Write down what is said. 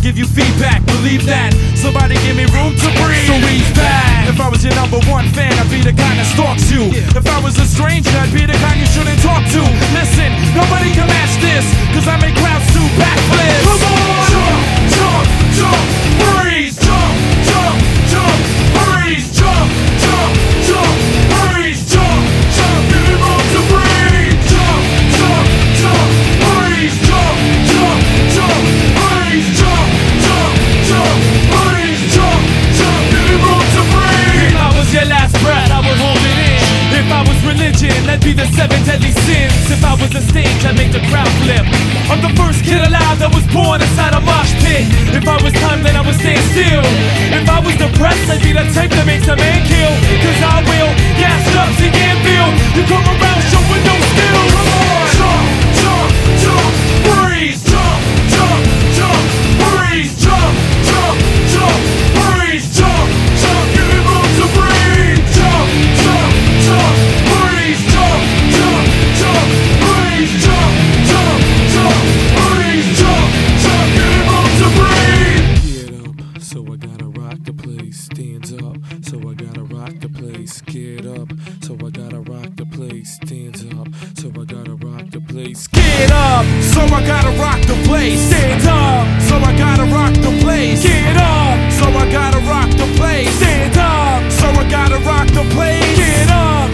give you feedback, believe that. Somebody give me room to breathe. So ease back. If I was your number one fan, I'd be the kind that stalks you. If I was a stranger, I'd be the kind you shouldn't talk to. Listen, nobody can match this, cause I make crowds do backflips. Come on! Jump, jump, jump, freeze. Jump, jump, jump, freeze. Jump, jump, jump, freeze. Jump, jump, give me room to breathe. Jump, jump, jump, freeze. Jump, jump, jump, freeze. Jump, jump, jump, freeze. Jump, jump, give me room to breathe. If I was your last breath, I would hold it in. If I was religion, that'd be the 7 deadly sins. If I was a stage, I'd make the crowd flip. I'm the first kid alive that was born inside a mosh pit. If I was time, then I would stand still. If I was depressed, I'd be the type that makes a man kill. Cause I will gas up to Anfield. You come around showing no skill. Come on! Jump, jump, jump, freeze. Jump, jump, jump, freeze. Jump, jump, jump, freeze. Jump, jump, give me room to breathe. Jump, jump, jump, freeze. Jump, jump, jump, freeze. Jump, jump, jump, freeze. Jump, jump, give me room to breathe. Get up, so I gotta rock the place. Stands up, so I gotta rock the place. Get up, so I gotta rock the place. Stands up, so I gotta rock the place. Get up, so I gotta rock the place. Stand up, so I gotta rock the place. Get up, so I gotta rock the place. Stand up, so I gotta rock the place. Get up.